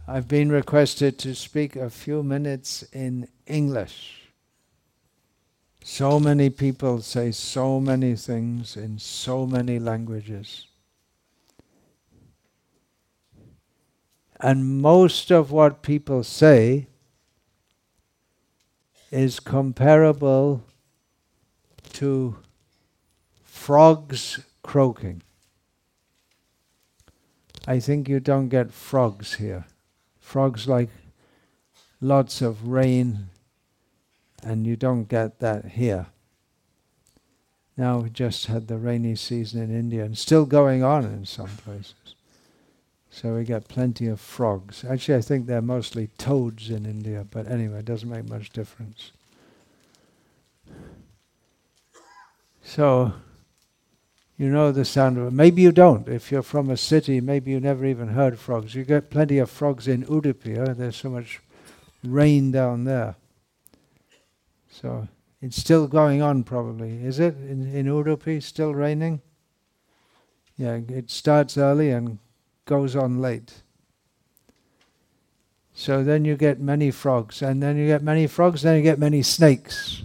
I've been requested to speak a few minutes in English. So many people say so many things in so many languages. And most of what people say is comparable to frogs croaking. I think you don't get frogs here. Frogs like lots of rain, and you don't get that here. Now we just had the rainy season in India, and still going on in some places. So we get plenty of frogs. Actually, I think they're mostly toads in India, but anyway, it doesn't make much difference. So, you know the sound of it. Maybe you don't. If you're from a city, maybe you never even heard frogs. You get plenty of frogs in Udupi. There's so much rain down there. So it's still going on probably. Is it in Udupi still raining? Yeah, it starts early and goes on late. So then you get many frogs, and then you get many frogs, then you get many snakes.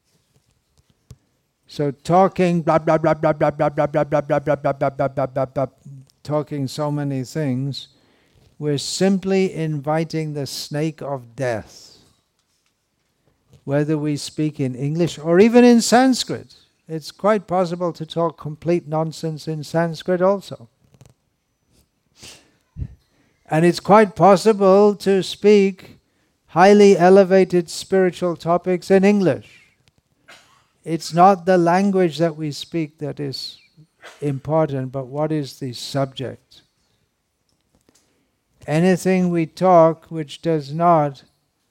So talking blah blah blah blah blah blah blah blah blah blah blah blah blah blah blah blah blah, talking so many things, we're simply inviting the snake of death. Whether we speak in English or even in Sanskrit, it's quite possible to talk complete nonsense in Sanskrit also. And it's quite possible to speak highly elevated spiritual topics in English. It's not the language that we speak that is important, but what is the subject. Anything we talk which does not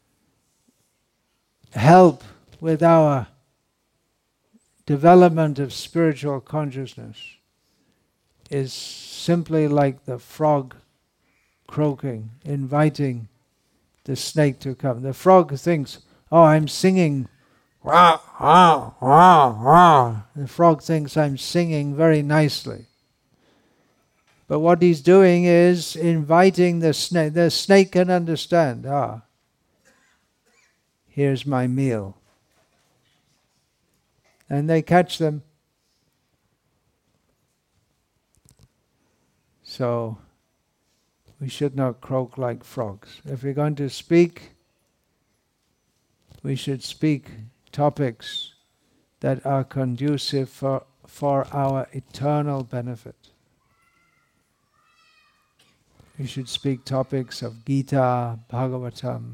help with our development of spiritual consciousness is simply like the frog croaking, inviting the snake to come. The frog thinks, oh, I'm singing. Wah, wah, wah, wah. The frog thinks I'm singing very nicely. But what he's doing is inviting the snake. The snake can understand, here's my meal. And they catch them. So we should not croak like frogs. If we're going to speak, we should speak topics that are conducive for our eternal benefit. We should speak topics of Gita, Bhagavatam.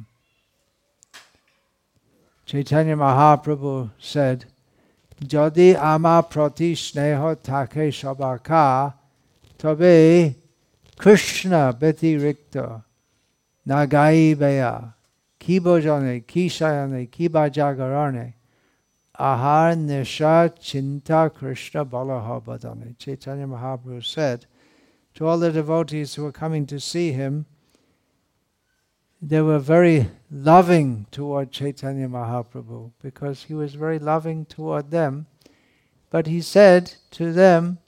Chaitanya Mahaprabhu said, Jadi ama prati sneho take shabaka, tobe Krishna betirikta nagai beya kibojane kishayane kibajagarane ahar nisha chinta Krishna balaha badane. Chaitanya Mahaprabhu said to all the devotees who were coming to see him, they were very loving toward Chaitanya Mahaprabhu because he was very loving toward them. But he said to them,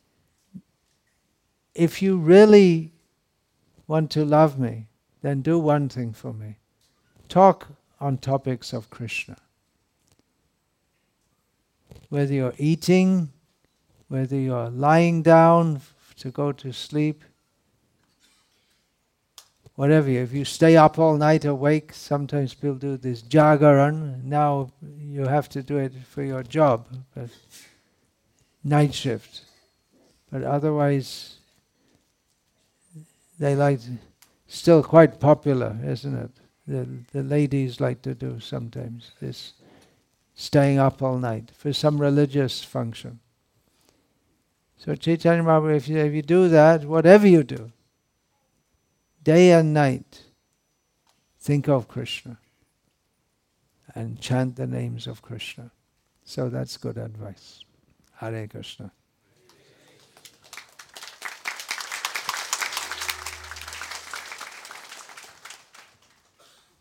if you really want to love me, then do one thing for me. Talk on topics of Krishna. Whether you're eating, whether you're lying down to go to sleep, whatever. If you stay up all night awake, sometimes people do this jagaran. Now you have to do it for your job, but night shift. But otherwise, they like, still quite popular, isn't it? The ladies like to do sometimes this, staying up all night for some religious function. So Chaitanya Mahaprabhu, if you do that, whatever you do, day and night, think of Krishna and chant the names of Krishna. So that's good advice. Hare Krishna.